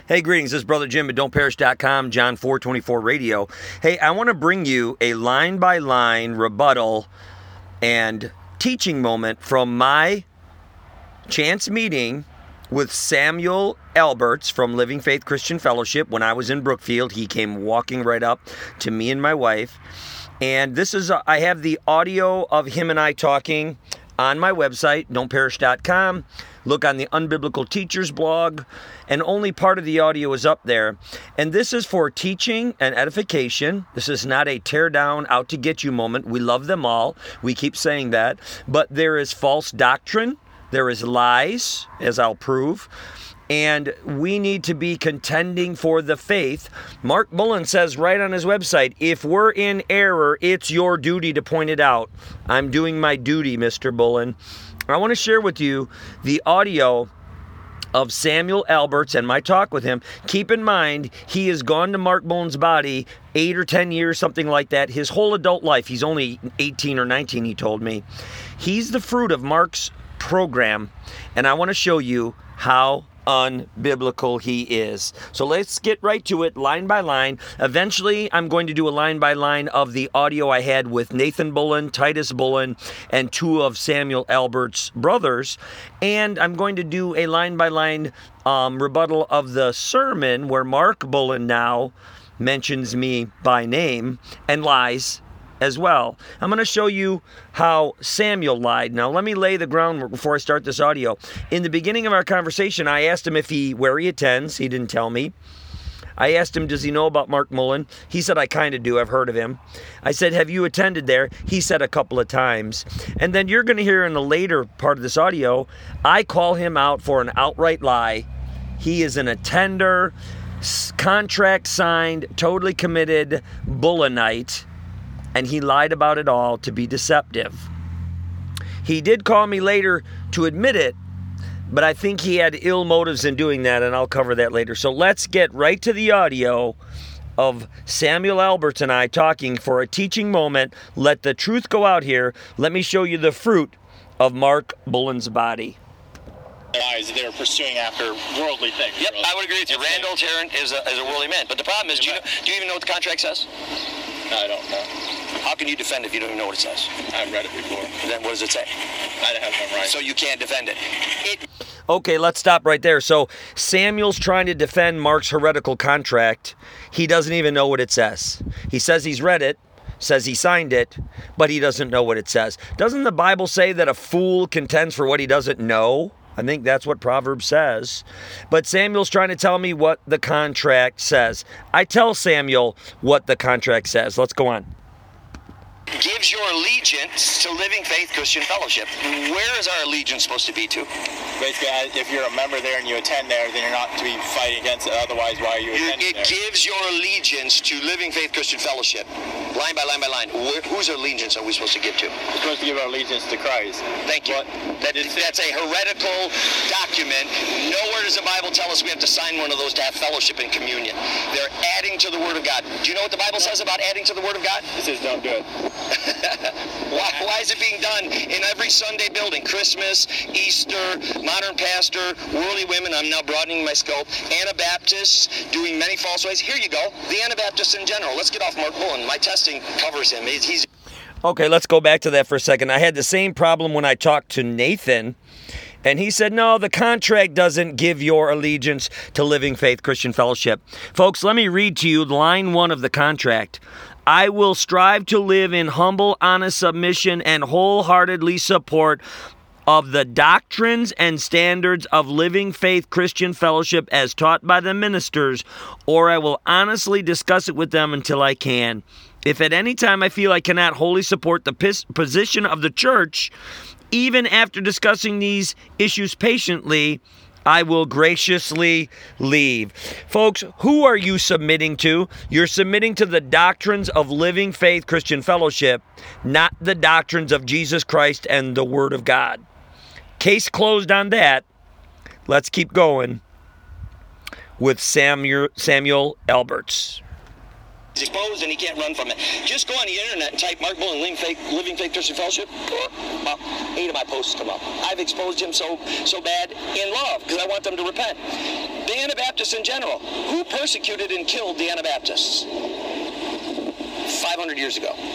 Hey, greetings. This is Brother Jim at don'tperish.com, John 4:24 radio. Hey, I want to bring you a line-by-line rebuttal and teaching moment from my chance meeting with Samuel Alberts from Living Faith Christian Fellowship. When I was in Brookfield, he came walking right up to me and my wife. And this is, I have the audio of him and I talking on my website, don'tperish.com. Look on the Unbiblical Teachers blog, and only part of the audio is up there. And this is for teaching and edification. This is not a tear down, out to get you moment. We love them all. We keep saying that. But there is false doctrine. There is lies, as I'll prove. And we need to be contending for the faith. Mark Bullen says right on his website, if we're in error, it's your duty to point it out. I'm doing my duty, Mr. Bullen. I want to share with you the audio of Samuel Alberts and my talk with him. Keep in mind, he has gone to Mark Bullen's body 8 or 10 years, something like that, his whole adult life. He's only 18 or 19, he told me. He's the fruit of Mark's program, and I want to show you how unbiblical he is. So let's get right to it, line by line. Eventually, I'm going to do a line by line of the audio I had with Nathan Bullen, Titus Bullen, and 2 of Samuel Alberts' brothers. And I'm going to do a line by line rebuttal of the sermon where Mark Bullen now mentions me by name and lies as well. I'm going to show you how Samuel lied. Now, let me lay the groundwork before I start this audio. In the beginning of our conversation, I asked him where he attends. He didn't tell me. I asked him, does he know about Mark Bullen? He said, I kind of do. I've heard of him. I said, have you attended there? He said a couple of times. And then you're going to hear in the later part of this audio, I call him out for an outright lie. He is an attender, contract signed, totally committed Bullenite. And he lied about it all to be deceptive. He did call me later to admit it, but I think he had ill motives in doing that, and I'll cover that later. So let's get right to the audio of Samuel Alberts and I talking for a teaching moment. Let the truth go out here. Let me show you the fruit of Mark Bullen's body. They're pursuing after worldly things. Yep, I would agree with you. Randall Tarrant is a worldly man. But the problem is, do you even know what the contract says? I don't know. How can you defend if you don't even know what it says? I've read it before. Then what does it say? I have it right. So you can't defend it. Okay, let's stop right there. So Samuel's trying to defend Mark's heretical contract. He doesn't even know what it says. He says he's read it, says he signed it, but he doesn't know what it says. Doesn't the Bible say that a fool contends for what he doesn't know? I think that's what Proverbs says. But Samuel's trying to tell me what the contract says. I tell Samuel what the contract says. Let's go on. Gives your allegiance to Living Faith Christian Fellowship. Where is our allegiance supposed to be to? Basically, if you're a member there and you attend there, then you're not to be fighting against it. Otherwise, why are you attending there? It gives your allegiance to Living Faith Christian Fellowship. Line by line by line. Whose allegiance are we supposed to give to? We're supposed to give our allegiance to Christ. Thank you. That's a heretical document. Nowhere does the Bible tell us we have to sign one of those to have fellowship and communion. They're adding to the Word of God. Do you know what the Bible says about adding to the Word of God? It says don't do it. Why is it being done in every Sunday building? Christmas, Easter, modern pastor, worldly women. I'm now broadening my scope. Anabaptists doing many false ways. Here you go. The Anabaptists in general. Let's get off Mark Bullen. My testing covers him. He's Okay, let's go back to that for a second. I had the same problem when I talked to Nathan, and he said, no, the contract doesn't give your allegiance to Living Faith Christian Fellowship. Folks, let me read to you line 1 of the contract. I will strive to live in humble, honest submission and wholeheartedly support of the doctrines and standards of Living Faith Christian Fellowship as taught by the ministers, or I will honestly discuss it with them until I can. If at any time I feel I cannot wholly support the position of the church, even after discussing these issues patiently, I will graciously leave. Folks, who are you submitting to? You're submitting to the doctrines of Living Faith Christian Fellowship, not the doctrines of Jesus Christ and the Word of God. Case closed on that. Let's keep going with Samuel Alberts. He's exposed and he can't run from it. Just go on the internet and type Mark Bullen, Living Faith Christian Fellowship. About 8 of my posts come up. I've exposed him so bad in love because I want them to repent. the Anabaptists in general. Who persecuted and killed the Anabaptists 500 years ago?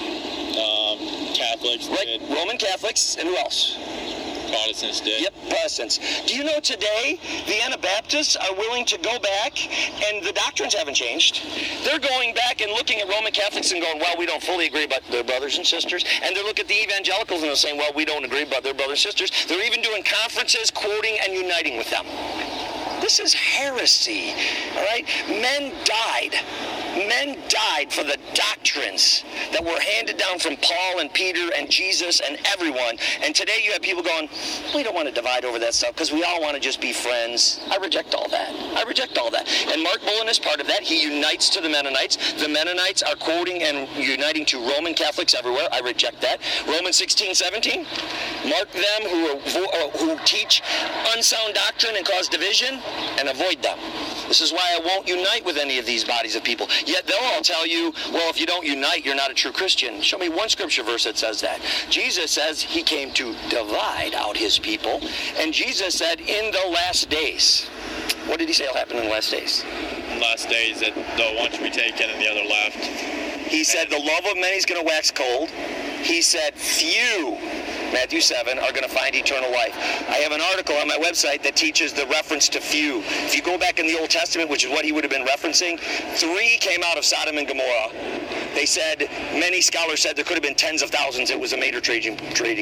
Catholics Right, did. Roman Catholics, and who else? Protestants did. Yep, Protestants. Do you know today the Anabaptists are willing to go back, and the doctrines haven't changed. They're going back and looking at Roman Catholics and going, well, we don't fully agree, but they're brothers and sisters. And they look at the evangelicals and they're saying, well, we don't agree, but they're brothers and sisters. They're even doing conferences, quoting and uniting with them. This is heresy, all right? Men died. Men died for the doctrines that were handed down from Paul and Peter and Jesus and everyone. And today you have people going, we don't want to divide over that stuff because we all want to just be friends. I reject all that. I reject all that. And Mark Bullen is part of that. He unites to the Mennonites. The Mennonites are quoting and uniting to Roman Catholics everywhere. I reject that. Romans 16:17. Mark them who teach unsound doctrine and cause division, and avoid them. This is why I won't unite with any of these bodies of people. Yet they'll all tell you, well, if you don't unite, you're not a true Christian. Show me one scripture verse that says that. Jesus says he came to divide out his people. And Jesus said, in the last days. What did he say will happen in the last days? Last days that the one should be taken and the other left. He said the love of many is going to wax cold. He said few, Matthew 7, are going to find eternal life. I have an article on my website that teaches the reference to few. If you go back in the Old Testament, which is what he would have been referencing, 3 came out of Sodom and Gomorrah. They said, many scholars said there could have been tens of thousands. It was a major trading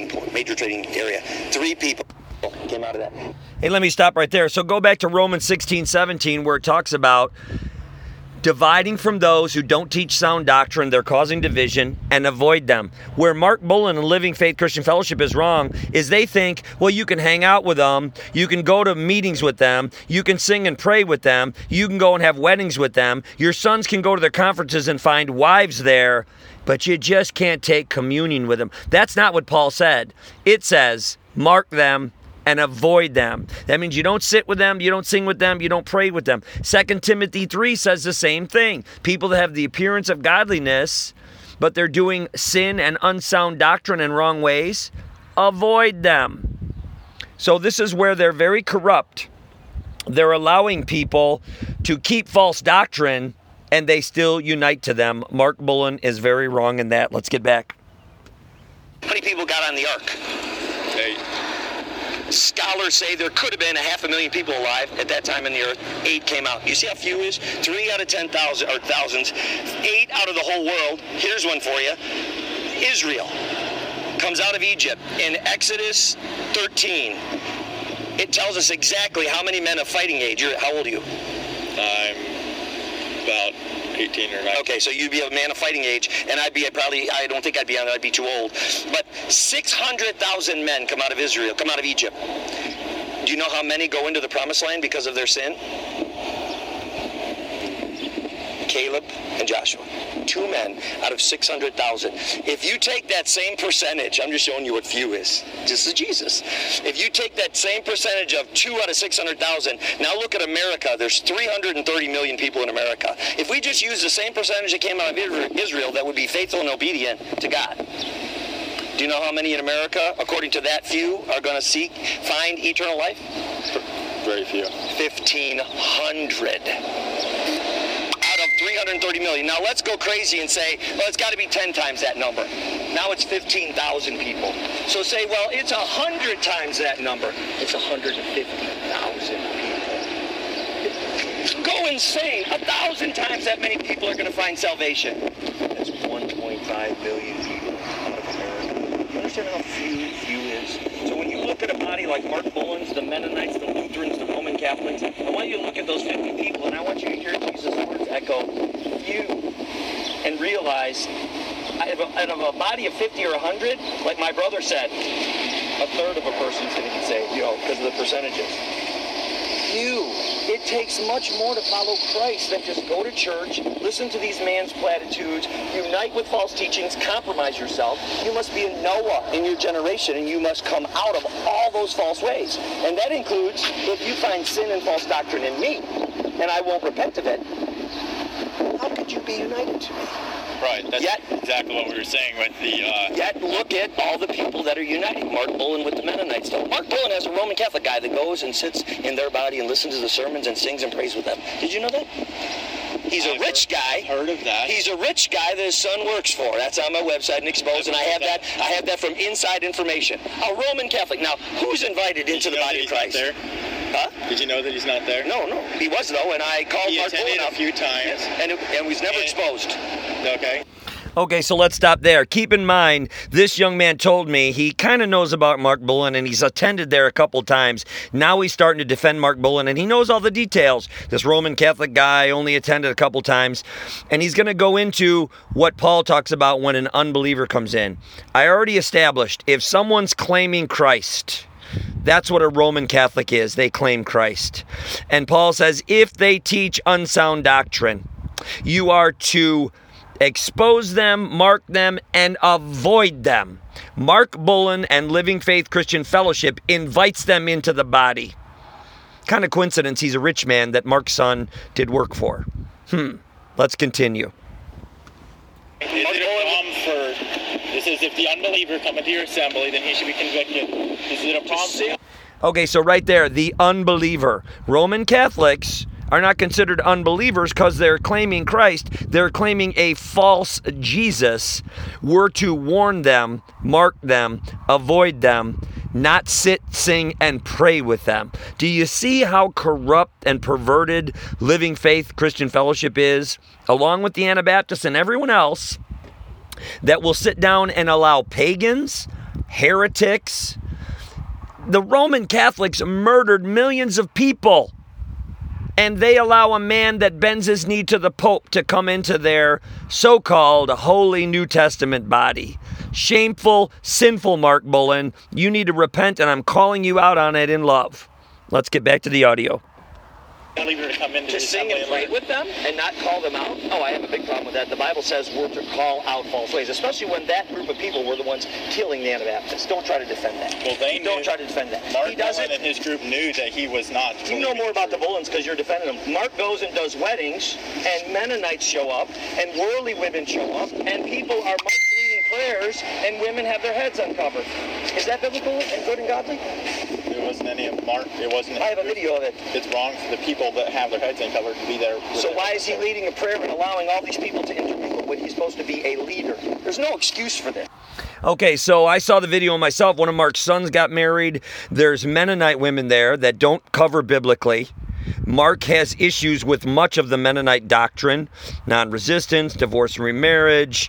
area. 3 people came out of that. Hey, let me stop right there. So go back to Romans 16:17, where it talks about dividing from those who don't teach sound doctrine, they're causing division, and avoid them. Where Mark Bullen and Living Faith Christian Fellowship is wrong is they think, well, you can hang out with them, you can go to meetings with them, you can sing and pray with them, you can go and have weddings with them, your sons can go to their conferences and find wives there, but you just can't take communion with them. That's not what Paul said. It says, mark them and avoid them. That means you don't sit with them, you don't sing with them, you don't pray with them. 2 Timothy 3 says the same thing. People that have the appearance of godliness, but they're doing sin and unsound doctrine in wrong ways, avoid them. So this is where they're very corrupt. They're allowing people to keep false doctrine, and they still unite to them. Mark Bullen is very wrong in that. Let's get back. How many people got on the ark? 8. Scholars say there could have been 500,000 people alive at that time in the earth. 8 came out. You see how few is? 3 out of 10,000 or thousands. 8 out of the whole world. Here's one for you. Israel comes out of Egypt in Exodus 13. It tells us exactly how many men of fighting age. How old are you? I'm about 18 or 19. Okay, so you'd be a man of fighting age, and I don't think I'd be on that, I'd be too old. But 600,000 men come out of Israel, come out of Egypt. Do you know how many go into the promised land because of their sin? Caleb and Joshua. 2 men out of 600,000. If you take that same percentage, I'm just showing you what few is. This is Jesus. If you take that same percentage of 2 out of 600,000, now look at America. There's 330 million people in America. If we just use the same percentage that came out of Israel, that would be faithful and obedient to God. Do you know how many in America, according to that few, are going to find eternal life? Very few. 1,500. 330 million. Now let's go crazy and say, well, it's got to be 10 times that number. Now it's 15,000 people. So say, well, it's 100 times that number. It's 150,000 people. Go insane. 1,000 times that many people are going to find salvation. That's 1.5 million people out of America. You understand how few is? So when you look at a body like Mark Bullen's, the Mennonites, the Lutherans, the Roman Catholics, I want you to look at those 50 people, and I want you to hear Jesus' words echo, few, and realize, out of a body of 50 or 100, like my brother said, a third of a person's going to get saved, because of the percentages. Few. It takes much more to follow Christ than just go to church, listen to these man's platitudes, unite with false teachings, compromise yourself. You must be a Noah in your generation, and you must come out of all those false ways. And that includes if you find sin and false doctrine in me, and I won't repent of it, How could you be united to me? Right. That's exactly what we were saying with the. Yet look at all the people that are uniting. Mark Bullen with the Mennonites. Though Mark Bullen has a Roman Catholic guy that goes and sits in their body and listens to the sermons and sings and prays with them. Did you know that? He's a rich guy. Heard of that? He's a rich guy that his son works for. That's on my website and exposed, and I have that. I have that from inside information. A Roman Catholic. Now, who's invited into the body of Christ? There? Huh? Did you know that he's not there? No, he was though, and I called Mark Bullen a few times. Yes, and was never exposed. Okay. Okay, so let's stop there. Keep in mind, this young man told me he kind of knows about Mark Bullen, and he's attended there a couple times. Now he's starting to defend Mark Bullen, and he knows all the details. This Roman Catholic guy only attended a couple times, and he's going to go into what Paul talks about when an unbeliever comes in. I already established, if someone's claiming Christ, that's what a Roman Catholic is. They claim Christ. And Paul says, if they teach unsound doctrine, you are to expose them, mark them, and avoid them. Mark Bullen and Living Faith Christian Fellowship invites them into the body. Kind of coincidence, he's a rich man that Mark's son did work for. Let's continue. Is it a problem for, this is if the unbeliever come into your assembly, then he should be convicted. Is it a problem? Okay, so right there, the unbeliever. Roman Catholics are not considered unbelievers because they're claiming Christ. They're claiming a false Jesus. We're to warn them, mark them, avoid them, not sit, sing, and pray with them. Do you see how corrupt and perverted Living Faith Christian Fellowship is, along with the Anabaptists and everyone else, that will sit down and allow pagans, heretics? The Roman Catholics murdered millions of people, and they allow a man that bends his knee to the Pope to come into their so-called Holy New Testament body. Shameful, sinful, Mark Bullen. You need to repent, and I'm calling you out on it in love. Let's get back to the audio. To sing and pray with them and not call them out? Oh, I have a big problem with that. The Bible says we're to call out false ways, especially when that group of people were the ones killing the Anabaptists. Don't try to defend that. Well, don't try to defend that. Mark He does Bullen it. and his group knew that he was not. You know more about the Bullens because you're defending them. Mark goes and does weddings, and Mennonites show up, and worldly women show up, and people are leading prayers, and women have their heads uncovered. Is that biblical and good and godly? There wasn't any of Mark. It wasn't. I have a video of it. It's wrong for the people that have their heads uncovered to be there. So why is he leading a prayer and allowing all these people to intermingle when he's supposed to be a leader? There's no excuse for this. Okay, so I saw the video myself. One of Mark's sons got married. There's Mennonite women there that don't cover biblically. Mark has issues with much of the Mennonite doctrine, non-resistance, divorce and remarriage.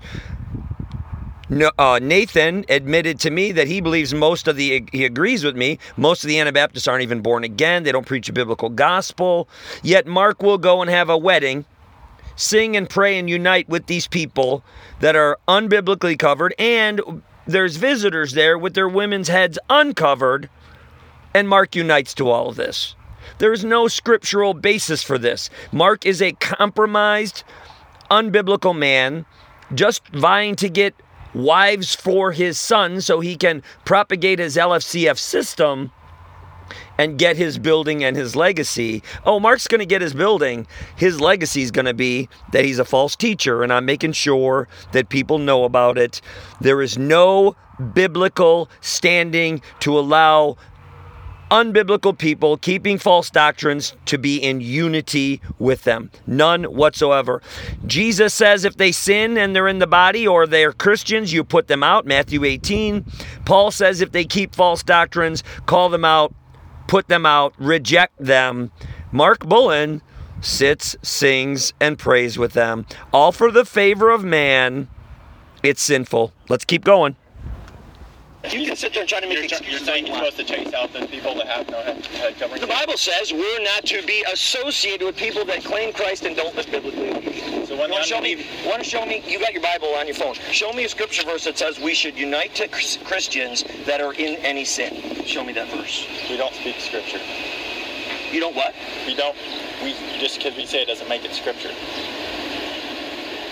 Nathan admitted to me that he believes he agrees with me, most of the Anabaptists aren't even born again. They don't preach a biblical gospel. Yet Mark will go and have a wedding, sing and pray and unite with these people that are unbiblically covered, and there's visitors there with their women's heads uncovered, and Mark unites to all of this. There's no scriptural basis for this. Mark is a compromised, unbiblical man, just vying to get wives for his son so he can propagate his LFCF system and get his building and his legacy. Oh, Mark's going to get his building. His legacy is going to be that he's a false teacher, and I'm making sure that people know about it. There is no biblical standing to allow unbiblical people keeping false doctrines to be in unity with them. None whatsoever. Jesus says if they sin and they're in the body or they're Christians, you put them out. Matthew 18. Paul says if they keep false doctrines, call them out, put them out, reject them. Mark Bullen sits, sings, and prays with them. All for the favor of man. It's sinful. Let's keep going. You can sit there and try to make excuses. You're saying you're supposed to chase out the people that have no head covering? The Bible says we're not to be associated with people that claim Christ and don't live biblically. So when want to show me? You got your Bible on your phone. Show me a scripture verse that says we should unite to Christians that are in any sin. Show me that verse. We don't speak scripture. You don't what? We don't. We just because we say it doesn't make it scripture.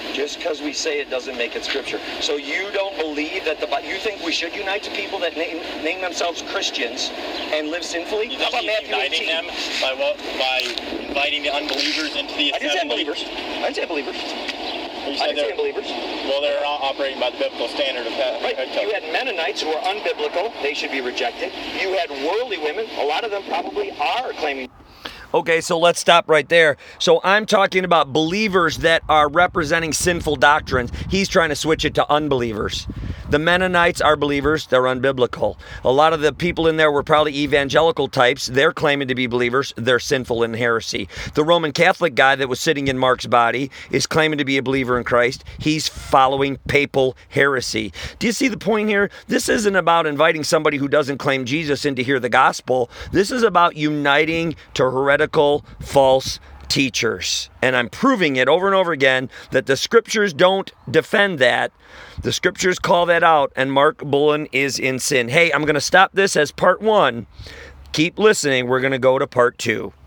Just because we say it doesn't make it scripture. So you don't believe that you think we should unite to people that name themselves Christians and live sinfully? You How about think he's Matthew uniting 18? them by inviting the unbelievers into the assembly? I didn't say unbelievers. I didn't say believers. You I said didn't say unbelievers. well, they're not operating by the biblical standard of that. Right. You had Mennonites who are unbiblical. They should be rejected. You had worldly women. A lot of them probably are claiming. Okay, so let's stop right there. So I'm talking about believers that are representing sinful doctrines. He's trying to switch it to unbelievers. The Mennonites are believers. They're unbiblical. A lot of the people in there were probably evangelical types. They're claiming to be believers. They're sinful in heresy. The Roman Catholic guy that was sitting in Mark's body is claiming to be a believer in Christ. He's following papal heresy. Do you see the point here? This isn't about inviting somebody who doesn't claim Jesus in to hear the gospel. This is about uniting to heretical, false teachers. And I'm proving it over and over again that the scriptures don't defend that. The scriptures call that out, and Mark Bullen is in sin. Hey, I'm going to stop this as part 1. Keep listening. We're going to go to part 2.